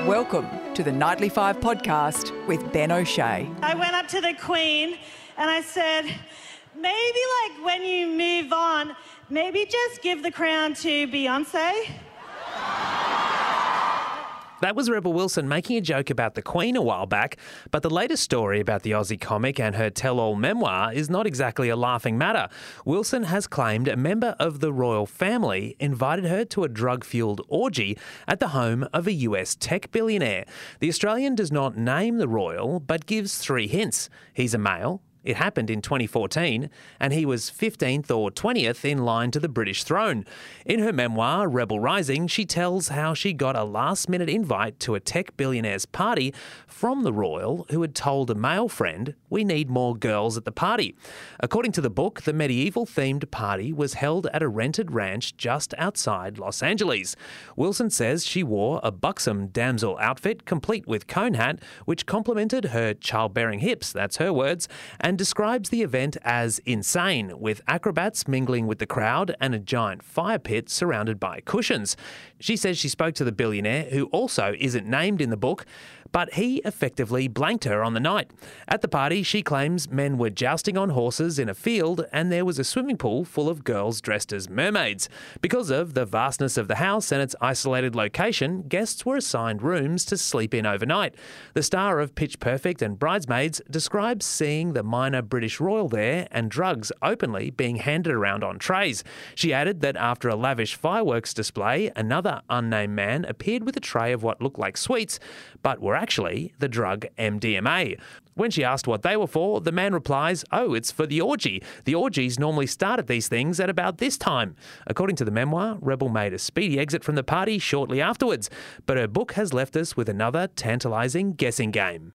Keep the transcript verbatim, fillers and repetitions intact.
Welcome to the Nightly Five podcast with Ben O'Shea. I went up to the Queen and I said, maybe like when you move on, maybe just give the crown to Beyonce. That was Rebel Wilson making a joke about the Queen a while back, but the latest story about the Aussie comic and her tell-all memoir is not exactly a laughing matter. Wilson has claimed a member of the royal family invited her to a drug-fuelled orgy at the home of a U S tech billionaire. The Australian does not name the royal, but gives three hints. He's a male. It happened in twenty fourteen, and he was fifteenth or twentieth in line to the British throne. In her memoir, Rebel Rising, she tells how she got a last-minute invite to a tech billionaire's party from the royal, who had told a male friend, "We need more girls at the party." According to the book, the medieval-themed party was held at a rented ranch just outside Los Angeles. Wilson says she wore a buxom damsel outfit, complete with cone hat, which complemented her childbearing hips, that's her words, and describes the event as insane, with acrobats mingling with the crowd and a giant fire pit surrounded by cushions. She says she spoke to the billionaire, who also isn't named in the book, but he effectively blanked her on the night. At the party, she claims men were jousting on horses in a field and there was a swimming pool full of girls dressed as mermaids. Because of the vastness of the house and its isolated location, guests were assigned rooms to sleep in overnight. The star of Pitch Perfect and Bridesmaids describes seeing the minor British royal there and drugs openly being handed around on trays. She added that after a lavish fireworks display, another unnamed man appeared with a tray of what looked like sweets, but were actually the drug M D M A. When she asked what they were for, the man replies, "Oh, it's for the orgy. The orgies normally start at these things at about this time." According to the memoir, Rebel made a speedy exit from the party shortly afterwards, but her book has left us with another tantalising guessing game.